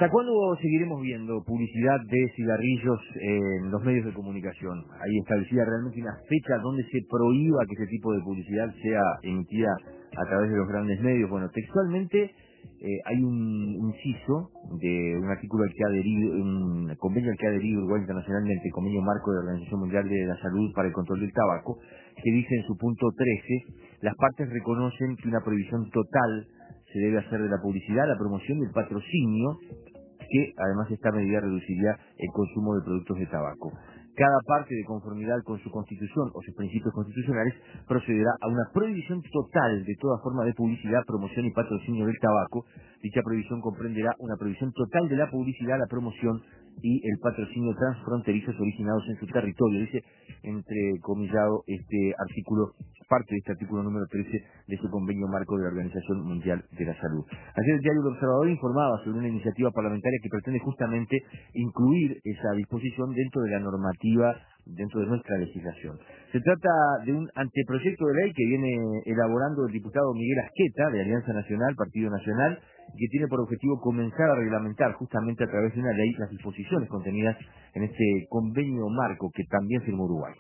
¿Hasta cuándo seguiremos viendo publicidad de cigarrillos en los medios de comunicación? Hay establecida realmente una fecha donde se prohíba que ese tipo de publicidad sea emitida a través de los grandes medios. Bueno, textualmente hay un inciso de un artículo al que ha adherido, un convenio al que ha adherido Uruguay internacionalmente, el convenio marco de la Organización Mundial de la Salud para el control del tabaco, que dice en su punto 13, las partes reconocen que una prohibición total se debe hacer de la publicidad, la promoción y el patrocinio, que además esta medida reduciría el consumo de productos de tabaco. Cada parte, de conformidad con su constitución o sus principios constitucionales, procederá a una prohibición total de toda forma de publicidad, promoción y patrocinio del tabaco. Dicha prohibición comprenderá una prohibición total de la publicidad, la promoción y el patrocinio transfronterizos originados en su territorio. Dice entrecomillado este artículo, parte de este artículo número 13 de su convenio marco de la Organización Mundial de la Salud. Ayer el diario El Observador informaba sobre una iniciativa parlamentaria que pretende justamente incluir esa disposición dentro de la normativa, dentro de nuestra legislación. Se trata de un anteproyecto de ley que viene elaborando el diputado Miguel Asqueta, de Alianza Nacional, Partido Nacional, que tiene por objetivo comenzar a reglamentar justamente a través de una ley las disposiciones contenidas en este convenio marco que también firmó Uruguay.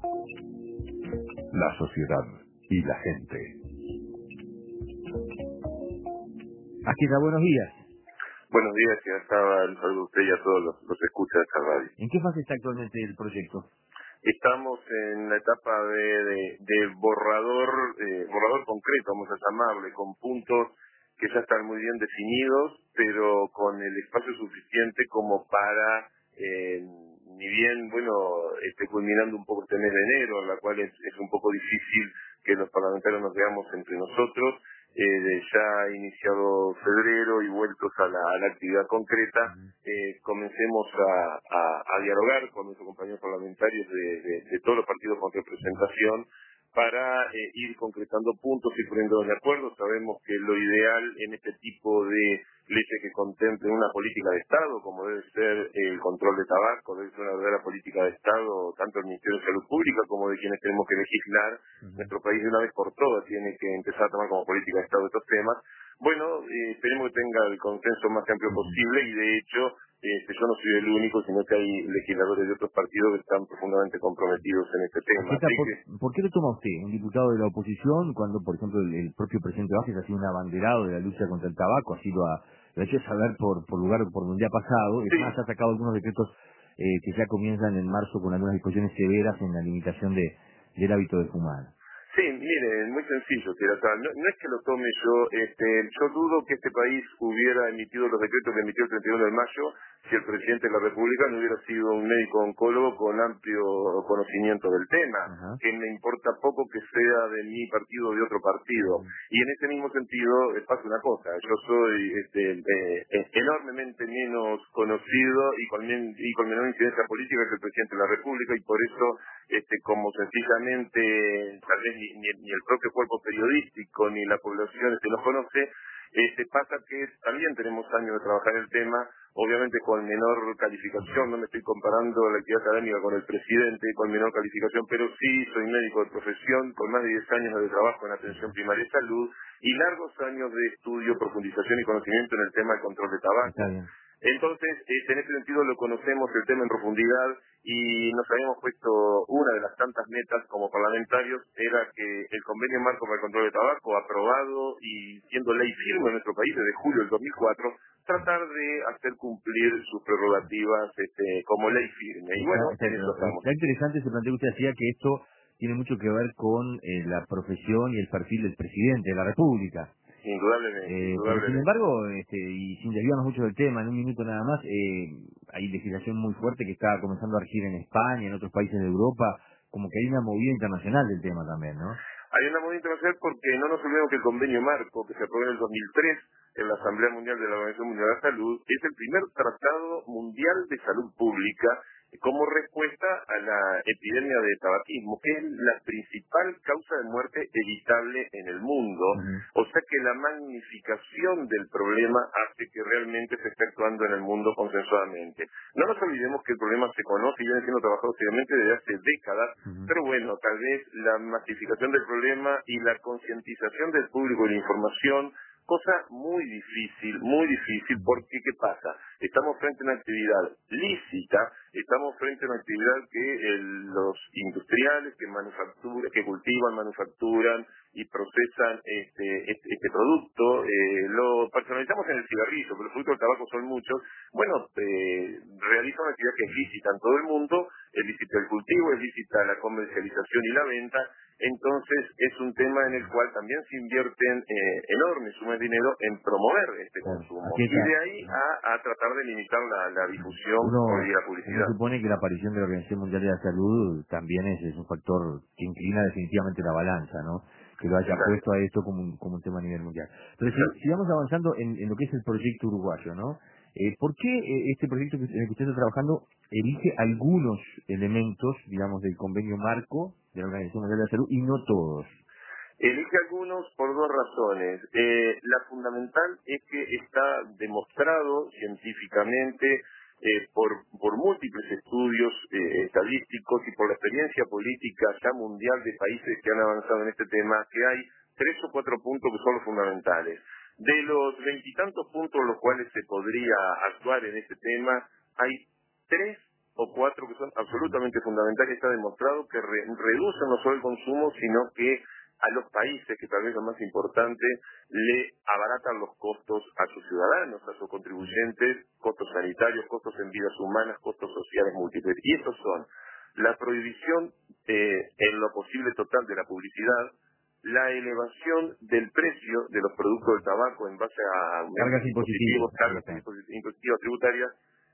La sociedad y la gente. Asqueta, buenos días. Buenos días, señor Saba, un saludo a usted y a todos los escuchas de esta radio. ¿En qué fase está actualmente el proyecto? Estamos en la etapa de borrador concreto, vamos a llamarle, con puntos que ya están muy bien definidos, pero con el espacio suficiente como para, ni bien, esté culminando un poco este mes de enero, en la cual es un poco difícil que los parlamentarios nos veamos entre nosotros, ya ha iniciado febrero y vueltos a la actividad concreta, comencemos a dialogar con nuestros compañeros parlamentarios de todos los partidos con representación para ir concretando puntos y poniéndonos de acuerdo. Sabemos que lo ideal en este tipo de leyes que contemplen una política de Estado, como debe ser el control de tabaco, debe ser una verdadera política de Estado, tanto del Ministerio de Salud Pública como de quienes tenemos que legislar. Nuestro país de una vez por todas tiene que empezar a tomar como política de Estado estos temas. Bueno, esperemos que tenga el consenso más amplio posible y de hecho yo no soy el único, sino que hay legisladores de otros partidos que están profundamente comprometidos en este tema. Asqueta, ¿por qué lo toma usted, un diputado de la oposición, cuando, por ejemplo, el propio presidente Vázquez ha sido un abanderado de la lucha contra el tabaco, así lo ha hecho saber por donde ha pasado, y además ha sacado algunos decretos que ya comienzan en marzo con algunas disposiciones severas en la limitación del hábito de fumar? Sí, mire, muy sencillo, no es que lo tome yo dudo que este país hubiera emitido los decretos que emitió el 31 de mayo si el presidente de la República no hubiera sido un médico oncólogo con amplio conocimiento del tema, que me importa poco que sea de mi partido o de otro partido. Y en ese mismo sentido pasa una cosa, yo soy enormemente menos conocido y con menor incidencia política que el presidente de la República, y por eso como sencillamente tal vez ni el propio cuerpo periodístico ni la población nos conoce, pasa que también tenemos años de trabajar el tema, obviamente con menor calificación, no me estoy comparando la actividad académica con el presidente, con menor calificación, pero sí soy médico de profesión, con más de 10 años de trabajo en atención primaria y salud, y largos años de estudio, profundización y conocimiento en el tema del control de tabaco. Entonces, en ese sentido lo conocemos el tema en profundidad y nos habíamos puesto una de las tantas metas como parlamentarios, era que el convenio marco para el control de tabaco, aprobado y siendo ley firme en nuestro país desde julio del 2004, tratar de hacer cumplir sus prerrogativas como ley firme. Y bueno, en eso estamos. Está interesante ese planteo que usted hacía, que esto tiene mucho que ver con la profesión y el perfil del presidente de la República. Indudablemente. Sin embargo, y sin desviarnos mucho del tema, en un minuto nada más, hay legislación muy fuerte que está comenzando a regir en España, en otros países de Europa, como que hay una movida internacional del tema también, ¿no? Hay una movida internacional porque no nos olvidemos que el convenio marco que se aprobó en el 2003 en la Asamblea Mundial de la Organización Mundial de la Salud es el primer tratado mundial de salud pública como respuesta a la epidemia de tabaquismo, que es la principal causa de muerte evitable en el mundo. O sea que la magnificación del problema hace que realmente se esté actuando en el mundo consensuadamente. No nos olvidemos que el problema se conoce y viene siendo trabajado seriamente desde hace décadas, pero bueno, tal vez la masificación del problema y la concientización del público y la información Cosa muy difícil, porque ¿qué pasa? Estamos frente a una actividad lícita, estamos frente a una actividad que los industriales que cultivan, manufacturan y procesan este producto, lo personalizamos en el cigarrillo, pero los productos del tabaco son muchos. Bueno, realizan una actividad que es lícita en todo el mundo, es lícita el cultivo, es lícita la comercialización y la venta. Entonces es un tema en el cual también se invierten enormes sumas de dinero en promover este consumo, y de ahí a tratar de limitar la difusión y la publicidad. Uno supone que la aparición de la Organización Mundial de la Salud también es un factor que inclina definitivamente la balanza, ¿no? Que lo haya puesto a esto como un tema a nivel mundial. Pero sigamos avanzando en lo que es el proyecto uruguayo, ¿no? ¿Por qué este proyecto en el que usted está trabajando elige algunos elementos, digamos, del convenio marco de la Organización Mundial de la Salud y no todos? Elige algunos por dos razones. La fundamental es que está demostrado científicamente por múltiples estudios estadísticos y por la experiencia política ya mundial de países que han avanzado en este tema, que hay 3 o 4 puntos que son los fundamentales. De los 20 y tantos puntos en los cuales se podría actuar en este tema, hay 3 o 4 que son absolutamente fundamentales. Está demostrado que reducen no solo el consumo, sino que a los países, que tal vez lo más importante, le abaratan los costos a sus ciudadanos, a sus contribuyentes, costos sanitarios, costos en vidas humanas, costos sociales múltiples. Y estos son la prohibición en lo posible total de la publicidad, la elevación del precio de los productos del tabaco en base a cargas impositivas, tributarias,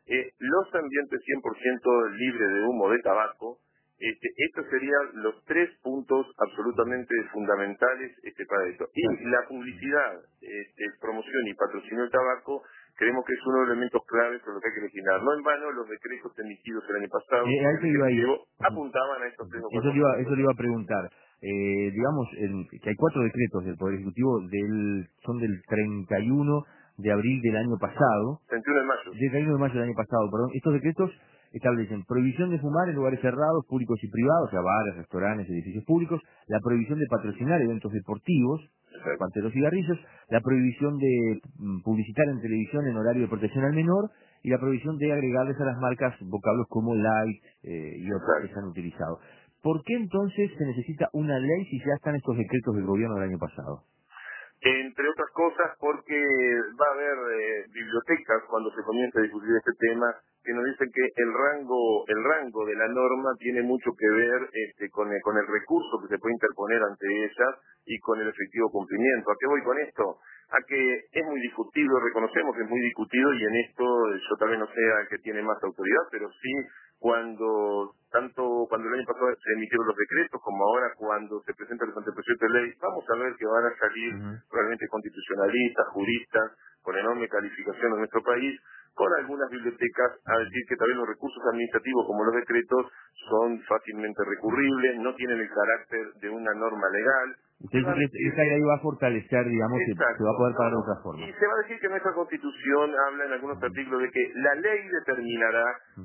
los ambientes 100% libres de humo de tabaco. Estos serían los 3 puntos absolutamente fundamentales para esto. Y la publicidad, promoción y patrocinio del tabaco, creemos que es uno de los elementos claves sobre lo que hay que legislar. No en vano, los decretos emitidos el año pasado apuntaban a estos 3 o 4 puntos. Eso le iba a preguntar. Digamos que hay 4 decretos del Poder Ejecutivo, son del 31 de abril del año pasado. 31 de mayo. Del 31 de mayo del año pasado, perdón. Estos decretos establecen prohibición de fumar en lugares cerrados, públicos y privados, o sea, bares, restaurantes, edificios públicos, la prohibición de patrocinar eventos deportivos, parte de los cigarrillos, la prohibición de publicitar en televisión en horario de protección al menor, y la prohibición de agregarles a las marcas vocablos como light y otros que se han utilizado. ¿Por qué entonces se necesita una ley si ya están estos decretos del gobierno del año pasado? Entre otras cosas porque va a haber bibliotecas cuando se comience a discutir este tema que nos dicen que el rango de la norma tiene mucho que ver con el recurso que se puede interponer ante ellas y con el efectivo cumplimiento. ¿A qué voy con esto? A que es muy discutido, reconocemos que es muy discutido, y en esto yo tal vez no sea el que tiene más autoridad, pero sí cuando el año pasado se emitieron los decretos, como ahora cuando se presentan los anteproyectos de ley, vamos a ver que van a salir probablemente constitucionalistas, juristas, con enorme calificación en nuestro país, con algunas bibliotecas a decir que también los recursos administrativos como los decretos son fácilmente recurribles, no tienen el carácter de una norma legal. Usted dice que esa ley va a fortalecer, digamos, que se va a poder pagar de otra forma. Y se va a decir que nuestra Constitución habla en algunos artículos de que la ley determinará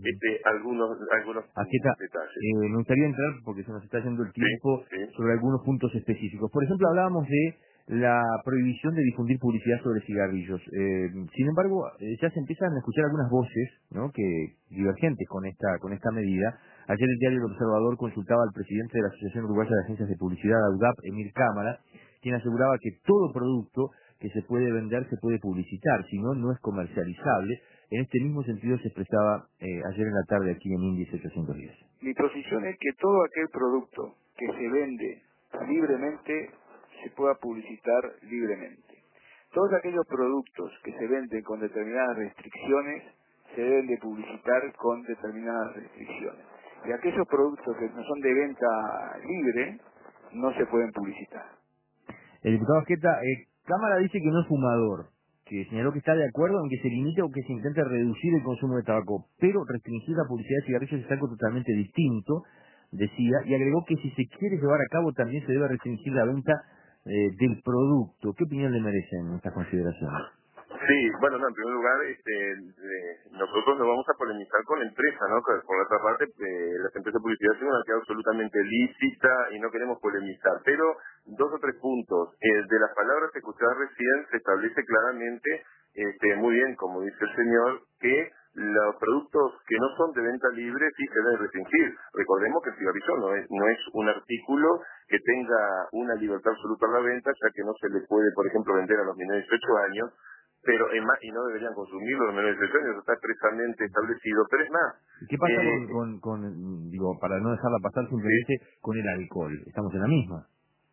algunos detalles. Me gustaría entrar, porque se nos está yendo el tiempo, sobre algunos puntos específicos. Por ejemplo, hablábamos de la prohibición de difundir publicidad sobre cigarrillos. Sin embargo, ya se empiezan a escuchar algunas voces, ¿no?, que divergentes con esta medida. Ayer el diario El Observador consultaba al presidente de la Asociación Uruguaya de Agencias de Publicidad, AUDAP, Emir Cámara, quien aseguraba que todo producto que se puede vender se puede publicitar, si no, no es comercializable. En este mismo sentido se expresaba ayer en la tarde aquí en Índice 810. Mi posición es que todo aquel producto que se vende libremente se pueda publicitar libremente. Todos aquellos productos que se venden con determinadas restricciones se deben de publicitar con determinadas restricciones. Y aquellos productos que no son de venta libre no se pueden publicitar. El diputado Asqueta, Cámara dice que no es fumador, que señaló que está de acuerdo en que se limite o que se intente reducir el consumo de tabaco, pero restringir la publicidad de cigarrillos es algo totalmente distinto, decía, y agregó que si se quiere llevar a cabo también se debe restringir la venta del producto. ¿Qué opinión le merecen estas consideraciones? Sí, bueno, no, en primer lugar, nosotros no vamos a polemizar con la empresa, ¿no? Por otra parte, las empresas de publicidad son una actividad absolutamente lícita y no queremos polemizar, pero dos o tres puntos. De las palabras que escuchaba recién se establece claramente, muy bien, como dice el señor, que los productos que no son de venta libre sí se deben restringir. Recordemos que el cigarrillo no es un artículo que tenga una libertad absoluta a la venta, ya que no se le puede, por ejemplo, vender a los menores de 18 años, pero es más, y no deberían consumirlo los menores de 18 años, eso está expresamente establecido. Pero es más, ¿Qué pasa digo, para no dejarla pasar simplemente con el alcohol? Estamos en la misma.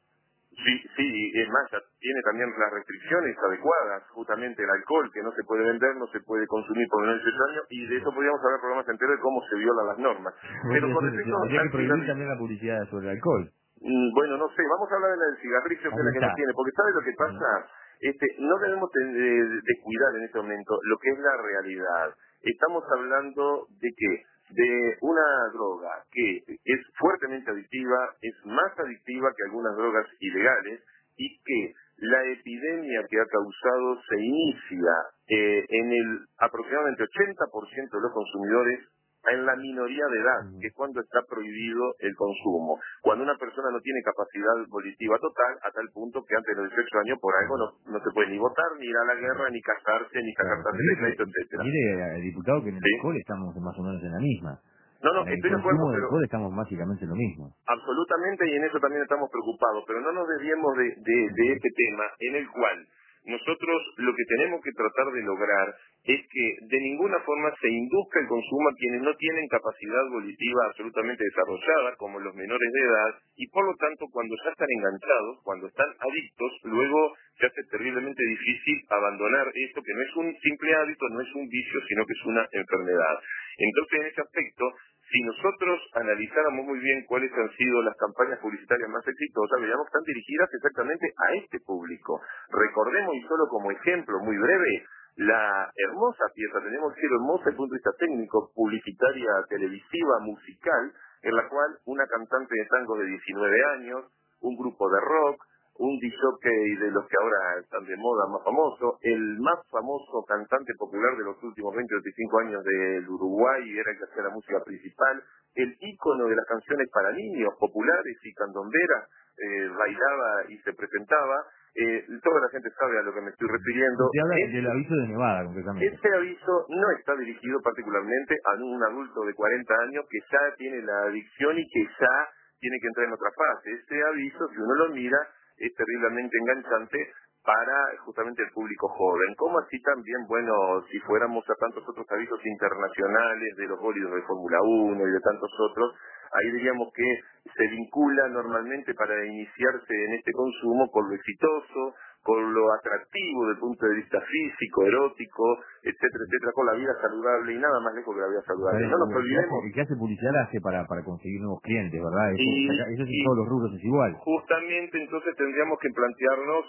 Sí, es más, ya tiene también las restricciones adecuadas, justamente el alcohol, que no se puede vender, no se puede consumir por menores de 18 años, y de eso podríamos hablar programas enteros de cómo se violan las normas. Pero con respecto habría que al prohibir cigarrillo, también la publicidad sobre el alcohol. bueno, no sé, vamos a hablar de la del cigarrillo, que es la que nos tiene, porque ¿sabes lo que pasa? No debemos de cuidar en este momento lo que es la realidad. Estamos hablando de que de una droga que es fuertemente adictiva, es más adictiva que algunas drogas ilegales, y que la epidemia que ha causado se inicia en el aproximadamente 80% de los consumidores en la minoría de edad, que es cuando está prohibido el consumo. Cuando una persona no tiene capacidad volitiva total, a tal punto que antes de los 18 años por algo no se puede ni votar, ni ir a la guerra, ni casarse, ni sacar tarjeta de crédito, etcétera. Mire, diputado, que en el alcohol estamos más o menos en la misma. No, En el estoy de acuerdo, consumo de pero alcohol estamos básicamente en lo mismo. absolutamente, y en eso también estamos preocupados, pero no nos desviemos de este tema en el cual nosotros lo que tenemos que tratar de lograr es que de ninguna forma se induzca el consumo a quienes no tienen capacidad volitiva absolutamente desarrollada, como los menores de edad, y por lo tanto cuando ya están enganchados, cuando están adictos, luego se hace terriblemente difícil abandonar esto, que no es un simple hábito, no es un vicio, sino que es una enfermedad. Entonces, en ese aspecto, si nosotros analizáramos muy bien cuáles han sido las campañas publicitarias más exitosas, veríamos que están dirigidas exactamente a este público. Recordemos, y solo como ejemplo muy breve, la hermosa pieza, tenemos que decirlo hermosa desde el punto de vista técnico, publicitaria, televisiva, musical, en la cual una cantante de tango de 19 años, un grupo de rock, un disjockey de los que ahora están de moda más famoso, el más famoso cantante popular de los últimos 20 o 25 años del Uruguay, era el que hacía la música principal, el ícono de las canciones para niños populares y candomberas, bailaba y se presentaba, toda la gente sabe a lo que me estoy refiriendo. Usted habla del aviso de Nevada, concretamente. Este aviso no está dirigido particularmente a un adulto de 40 años que ya tiene la adicción y que ya tiene que entrar en otra fase. Este aviso, si uno lo mira, es terriblemente enganchante para justamente el público joven. Como así también, bueno, si fuéramos a tantos otros avisos internacionales de los bólidos de Fórmula 1 y de tantos otros, ahí diríamos que se vincula normalmente para iniciarse en este consumo por lo exitoso, por lo atractivo desde el punto de vista físico, erótico, etcétera, etcétera, con la vida saludable y nada más lejos que la vida saludable. No nos olvidemos. El que hace publicidad la hace para conseguir nuevos clientes, ¿verdad? Eso en Y todos los rubros es igual. justamente entonces tendríamos que plantearnos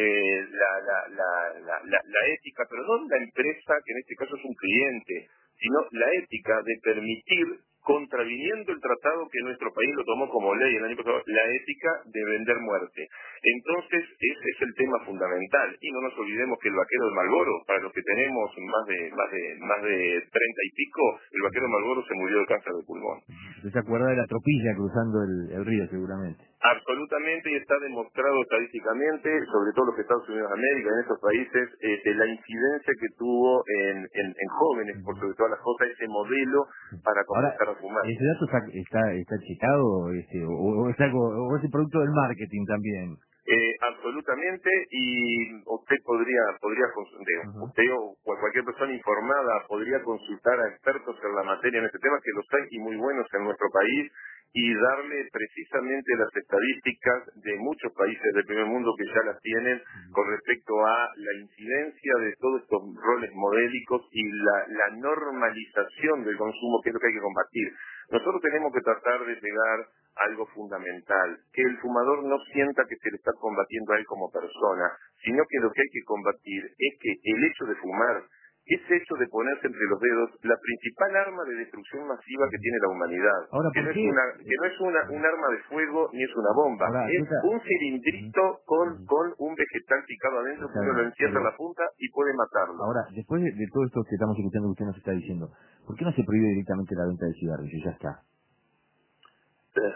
la ética, pero no de la empresa, que en este caso es un cliente, sino la ética de permitir, contraviniendo el tratado que nuestro país lo tomó como ley el año pasado, la ética de vender muerte. Entonces, ese es el tema fundamental. Y no nos olvidemos que el vaquero de Marlboro, para los que tenemos más de 30 y pico, el vaquero de Marlboro se murió de cáncer de pulmón. Usted se acuerda de la tropilla cruzando el río, seguramente. Absolutamente, y está demostrado estadísticamente, sobre todo los Estados Unidos de América, en esos países, la incidencia que tuvo en jóvenes, por sobre todas las cosas, ese modelo para comenzar a fumar. ¿Ese dato está checado o es algo, o es el producto del marketing también? Absolutamente, y usted podría usted o cualquier persona informada podría consultar a expertos en la materia en este tema, que los hay y muy buenos en nuestro país, y darle precisamente las estadísticas de muchos países del primer mundo que ya las tienen con respecto a la incidencia de todos estos roles modélicos y la normalización del consumo, que es lo que hay que combatir. Nosotros tenemos que tratar de pegar algo fundamental, que el fumador no sienta que se le está combatiendo a él como persona, sino que lo que hay que combatir es que el hecho de fumar, ese hecho de ponerse entre los dedos, la principal arma de destrucción masiva que tiene la humanidad, ahora, que no es un arma de fuego ni es una bomba, ahora, es un cilindrito con un vegetal picado adentro, que uno lo encierra en la punta y puede matarlo. Ahora, después de todo esto que estamos escuchando que usted nos está diciendo, ¿por qué no se prohíbe directamente la venta de cigarrillos? Ya está.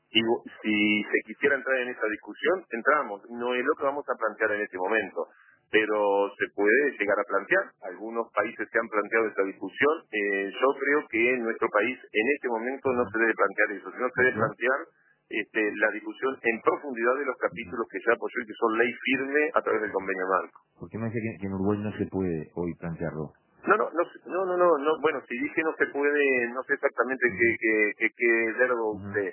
Y si se quisiera entrar en esa discusión, entramos. No es lo que vamos a plantear en este momento, pero se puede llegar a plantear. Algunos países se han planteado esa discusión. Yo creo que en nuestro país en este momento no se debe plantear eso, sino se debe plantear la discusión en profundidad de los capítulos que ya apoyó y que son ley firme a través del convenio marco. ¿Por qué me dice que en Uruguay no se puede hoy plantearlo? Bueno, si dije no se puede, no sé exactamente qué verbo usted.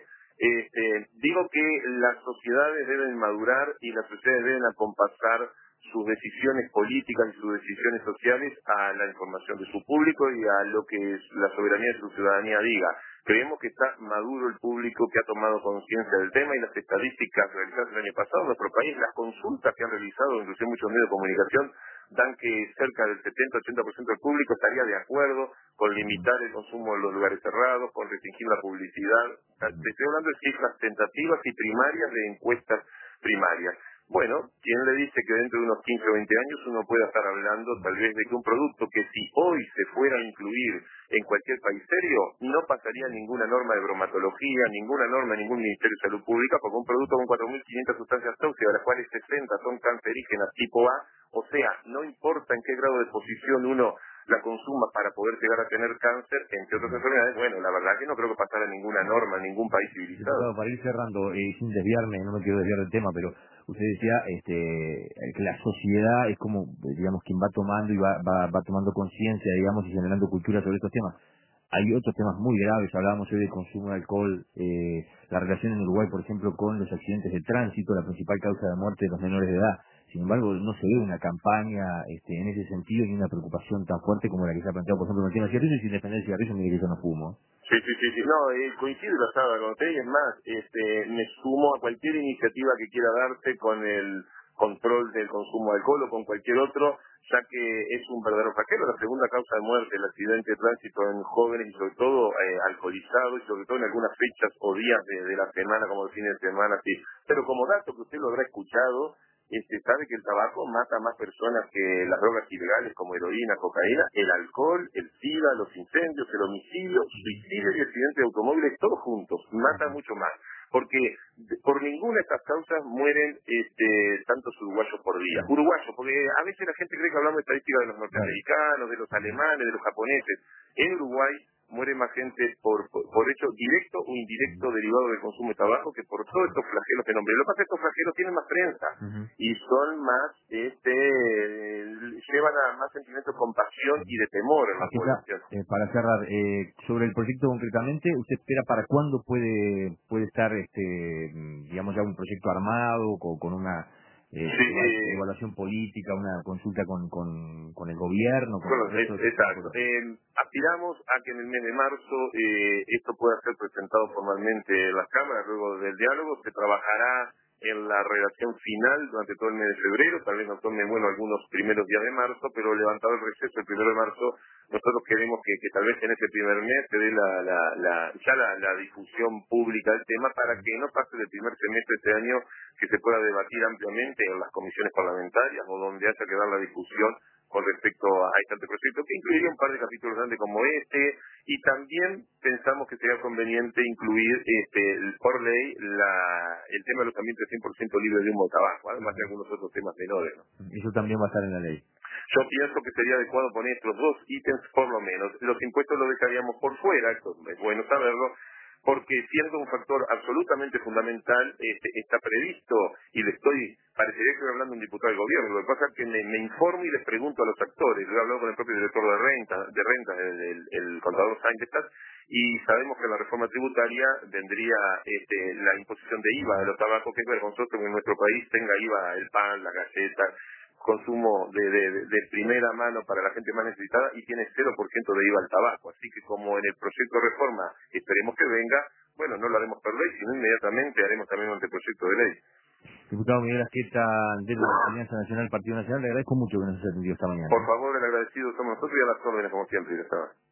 Digo que las sociedades deben madurar y las sociedades deben acompasar sus decisiones políticas y sus decisiones sociales a la información de su público y a lo que la soberanía de su ciudadanía diga. Creemos que está maduro el público que ha tomado conciencia del tema y las estadísticas realizadas el año pasado en nuestro país, las consultas que han realizado, inclusive muchos medios de comunicación, dan que cerca del 70-80% del público estaría de acuerdo con limitar el consumo en los lugares cerrados, con restringir la publicidad. Te estoy hablando de cifras tentativas y primarias de encuestas primarias. Bueno, ¿quién le dice que dentro de unos 15 o 20 años uno pueda estar hablando tal vez de que un producto que si hoy se fuera a incluir en cualquier país serio, no pasaría ninguna norma de bromatología, ninguna norma de ningún Ministerio de Salud Pública, porque un producto con 4.500 sustancias tóxicas, de las cuales 60 son cancerígenas tipo A, o sea, no importa en qué grado de exposición uno la consuma para poder llegar a tener cáncer, entre otras enfermedades, bueno, la verdad que no creo que pasara ninguna norma en ningún país civilizado. Diputado, para ir cerrando, sin desviarme, no me quiero desviar del tema, pero usted decía que la sociedad es como, digamos, quien va tomando y va tomando conciencia, digamos, y generando cultura sobre estos temas. Hay otros temas muy graves, hablábamos hoy del consumo de alcohol, la relación en Uruguay, por ejemplo, con los accidentes de tránsito, la principal causa de muerte de los menores de edad. Sin embargo, no se ve una campaña en ese sentido ni una preocupación tan fuerte como la que se ha planteado, por ejemplo, en el tema de cigarrillos, y sin defender el cigarrillo, mire que yo no fumo. Sí. No, coincido basada con usted y es más, me sumo a cualquier iniciativa que quiera darse con el control del consumo de alcohol o con cualquier otro, ya que es un verdadero flagelo. La segunda causa de muerte, el accidente de tránsito en jóvenes y sobre todo alcoholizados y sobre todo en algunas fechas o días de la semana, como el fin de semana, sí. Pero como dato que usted lo habrá escuchado, sabe que el tabaco mata a más personas que las drogas ilegales como heroína, cocaína, el alcohol, el SIDA, los incendios, el homicidio, suicidio y accidentes de automóviles, todos juntos, mata mucho más. Porque por ninguna de estas causas mueren tantos uruguayos por día. Uruguayos, porque a veces la gente cree que hablamos de estadísticas de los norteamericanos, de los alemanes, de los japoneses. En Uruguay muere más gente por hecho directo o indirecto derivado del consumo de tabaco que por todos estos flagelos que nombré. Lo que pasa es que estos flagelos tienen más prensa y son más, llevan a más sentimientos de compasión y de temor en la población. Para cerrar, sobre el proyecto concretamente, ¿usted espera para cuándo puede estar, digamos, ya un proyecto armado con una evaluación política, una consulta con el gobierno? Exacto. Aspiramos a que en el mes de marzo esto pueda ser presentado formalmente en las cámaras. Luego del diálogo se trabajará en la redacción final durante todo el mes de febrero, tal vez nos tome algunos primeros días de marzo, pero levantado el receso el 1 de marzo, nosotros queremos que tal vez en ese primer mes se dé la difusión pública del tema para que no pase del primer semestre de este año, que se pueda debatir ampliamente en las comisiones parlamentarias o donde haya que dar la discusión con respecto a este anteproyecto, que incluiría un par de capítulos grandes como y también pensamos que sería conveniente incluir por ley el tema de los ambientes 100% libres de humo de tabaco, además de algunos otros temas menores, ¿no? Eso también va a estar en la ley. Yo pienso que sería adecuado poner estos dos ítems por lo menos. Los impuestos los dejaríamos por fuera, esto es bueno saberlo, porque siendo un factor absolutamente fundamental, está previsto, y parecería que estoy hablando de un diputado del gobierno, lo que pasa es que me informo y les pregunto a los actores. Yo he hablado con el propio director de rentas, el contador Sánchez, y sabemos que la reforma tributaria vendría la imposición de IVA de los tabacos, que es vergonzoso que en nuestro país tenga IVA el pan, la galleta, consumo de primera mano para la gente más necesitada, y tiene 0% de IVA al tabaco. Así que como en el proyecto de reforma esperemos que venga, bueno, no lo haremos por ley, sino inmediatamente haremos también un anteproyecto de ley. Diputado Miguel Asqueta, de la Alianza Nacional, Partido Nacional, le agradezco mucho que nos haya atendido esta mañana. Por favor, el agradecido somos nosotros y a las órdenes como siempre, ya estaba.